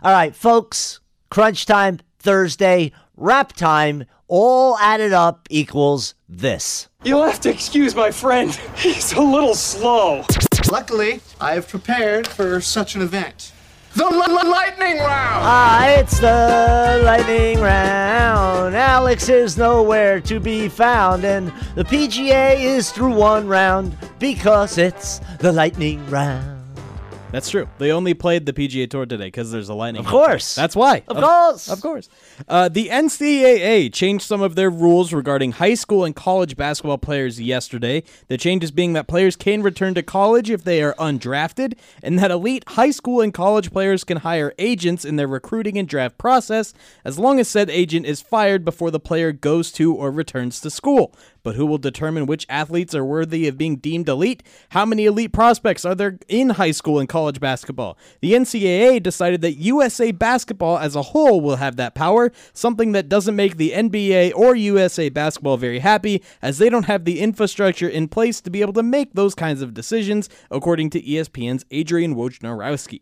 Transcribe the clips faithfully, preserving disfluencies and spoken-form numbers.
All right, folks, crunch time Thursday, wrap time, all added up equals this. You'll have to excuse my friend. He's a little slow. Luckily, I have prepared for such an event. The l- l- lightning round! Ah, it's the lightning round. Alex is nowhere to be found, and the P G A is through one round because it's the lightning round. That's true. They only played the P G A Tour today because there's a lightning. Of course. That's why. Of, of course. Of course. Uh, the N C double A changed some of their rules regarding high school and college basketball players yesterday. The changes being that players can return to college if they are undrafted, and that elite high school and college players can hire agents in their recruiting and draft process as long as said agent is fired before the player goes to or returns to school. But who will determine which athletes are worthy of being deemed elite? How many elite prospects are there in high school and college basketball? The N C double A decided that U S A Basketball as a whole will have that power, something that doesn't make the N B A or U S A Basketball very happy, as they don't have the infrastructure in place to be able to make those kinds of decisions, according to E S P N's Adrian Wojnarowski.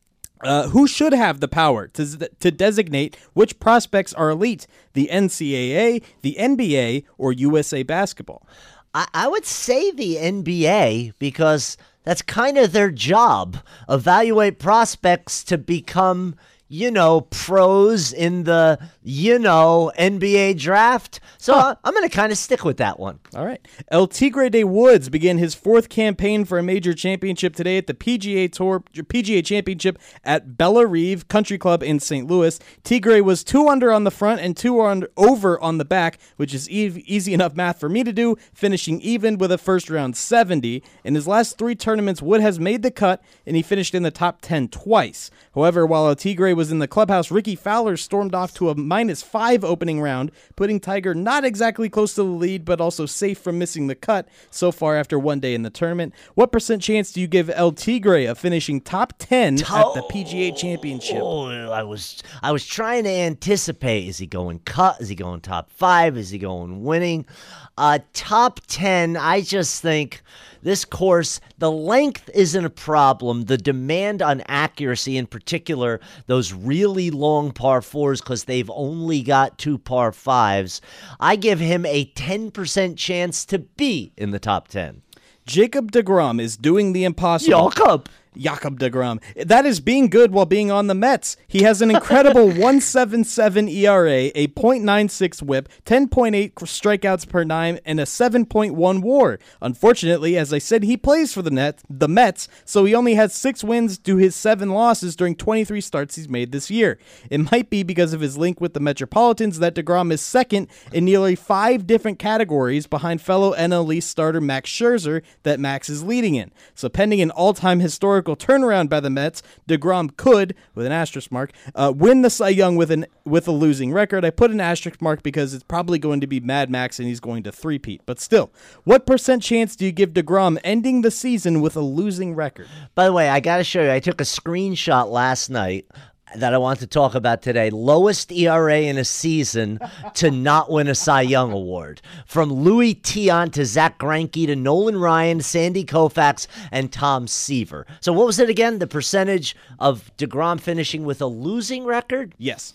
Uh, who should have the power to to designate which prospects are elite? The N C double A, the N B A, or U S A Basketball? I, I would say the N B A because that's kind of their job. Evaluate prospects to become, you know, pros in the, you know, N B A draft. So huh. I'm going to kind of stick with that one. All right. El Tigre de Woods began his fourth campaign for a major championship today at the P G A Tour P G A Championship at Bellerive Country Club in Saint Louis. Tigre was two under on the front and two under, over on the back, which is e- easy enough math for me to do, finishing even with a first round seventy. In his last three tournaments, Wood has made the cut, and he finished in the top ten twice. However, while El Tigre was in the clubhouse, Ricky Fowler stormed off to a minus five opening round, putting Tiger not exactly close to the lead, but also safe from missing the cut so far after one day in the tournament. What percent chance do you give El Tigre of finishing top ten at the P G A Championship? Oh, I was I was trying to anticipate. Is he going cut? Is he going top five? Is he going winning? Uh, top ten, I just think this course, the length isn't a problem. The demand on accuracy, in particular, those really long par fours, because they've only got two par fives, I give him a ten percent chance to be in the top ten. Jacob deGrom is doing the impossible. Jacob. Jacob deGrom. That is being good while being on the Mets. He has an incredible one point seven seven E R A, a point nine six whip, ten point eight strikeouts per nine, and a seven point one WAR. Unfortunately, as I said, he plays for the net, the Mets, so he only has six wins to his seven losses during twenty-three starts he's made this year. It might be because of his link with the Metropolitans that deGrom is second in nearly five different categories behind fellow N L East starter Max Scherzer that Max is leading in. So pending an all-time historical turnaround by the Mets, deGrom could, with an asterisk mark, uh, win the Cy Young with an with a losing record. I put an asterisk mark because it's probably going to be Mad Max and he's going to three-peat. But still, what percent chance do you give deGrom ending the season with a losing record? By the way, I got to show you, I took a screenshot last night that I want to talk about today. Lowest E R A in a season to not win a Cy Young Award. From Louis Tiant to Zach Greinke to Nolan Ryan, Sandy Koufax, and Tom Seaver. So what was it again? The percentage of deGrom finishing with a losing record? Yes.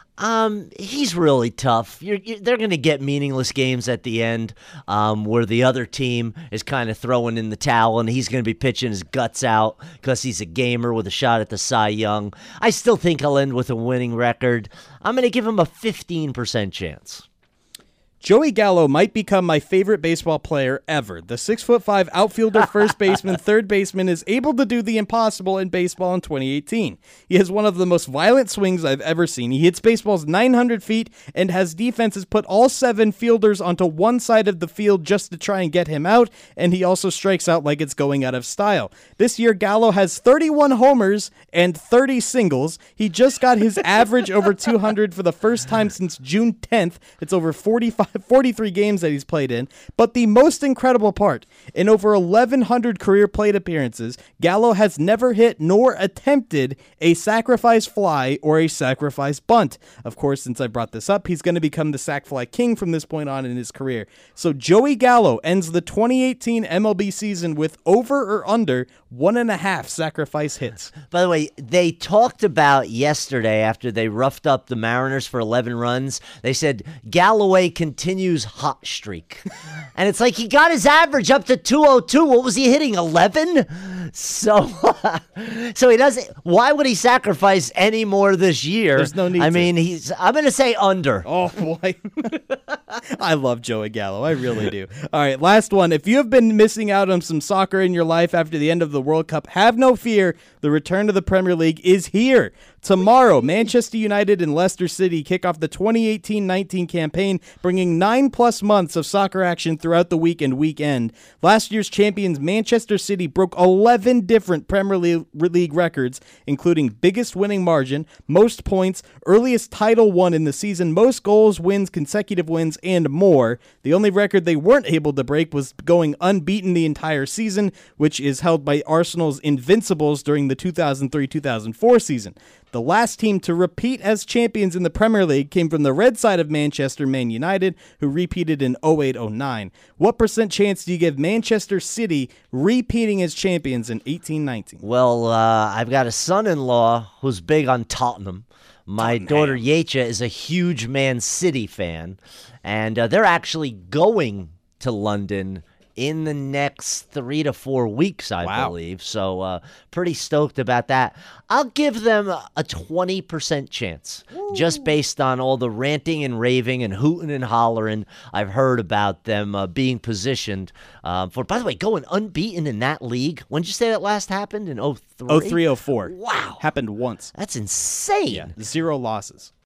Um, he's really tough. You're, you're, they're going to get meaningless games at the end um, where the other team is kind of throwing in the towel and he's going to be pitching his guts out because he's a gamer with a shot at the Cy Young. I still think he'll end with a winning record. I'm going to give him a fifteen percent chance. Joey Gallo might become my favorite baseball player ever. The six foot five outfielder, first baseman, third baseman is able to do the impossible in baseball in twenty eighteen. He has one of the most violent swings I've ever seen. He hits baseballs nine hundred feet and has defenses put all seven fielders onto one side of the field just to try and get him out, and he also strikes out like it's going out of style. This year, Gallo has thirty-one homers and thirty singles. He just got his average over two hundred for the first time since June tenth. It's over forty-five forty-three games that he's played in. But the most incredible part, in over eleven hundred career plate appearances, Gallo has never hit nor attempted a sacrifice fly or a sacrifice bunt. Of course, since I brought this up, he's going to become the sac fly king from this point on in his career. So Joey Gallo ends the twenty eighteen M L B season with over or under one and a half sacrifice hits. By the way, they talked about yesterday after they roughed up the Mariners for eleven runs. They said Galloway continues hot streak. And it's like he got his average up to two oh two. What was he hitting, eleven? So so he doesn't. Why would he sacrifice any more this year? There's no need I to. mean, he's I'm going to say under. Oh, boy. I love Joey Gallo. I really do. All right, last one. If you have been missing out on some soccer in your life after the end of the World Cup, have no fear. The return to the Premier League is here. Tomorrow, Manchester United and Leicester City kick off the twenty eighteen nineteen campaign, bringing nine-plus months of soccer action throughout the week and weekend. Last year's champions, Manchester City, broke eleven different Premier League records, including biggest winning margin, most points, earliest title won in the season, most goals, wins, consecutive wins, and more. The only record they weren't able to break was going unbeaten the entire season, which is held by Arsenal's Invincibles during the two thousand three two thousand four season. The last team to repeat as champions in the Premier League came from the red side of Manchester, Man United, who repeated in oh eight oh nine. What percent chance do you give Manchester City repeating as champions in eighteen nineteen? Well, uh, I've got a son-in-law who's big on Tottenham. My Tottenham. daughter Yecha is a huge Man City fan, and uh, they're actually going to London in the next three to four weeks, I Wow. believe. So uh, pretty stoked about that. I'll give them a twenty percent chance, just based on all the ranting and raving and hooting and hollering I've heard about them uh, being positioned um, for. By the way, going unbeaten in that league. When did you say that last happened? In oh three? oh three oh four. Wow. Happened once. That's insane. Yeah, zero losses.